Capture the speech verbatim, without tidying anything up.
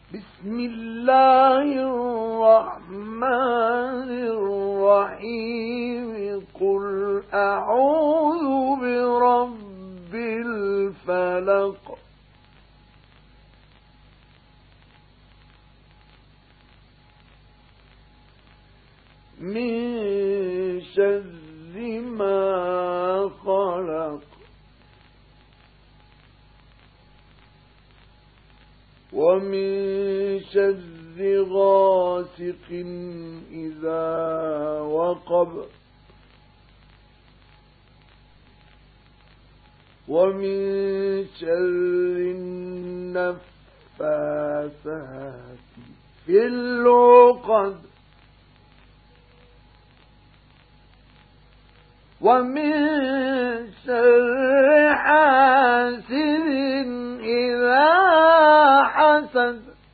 بسم الله الرحمن الرحيم قل أعوذ برب الفلق من شر ما خلق ومن شر غاسق إذا وقب ومن شر النفاثات في العقد ومن شر حاسد إذا حسد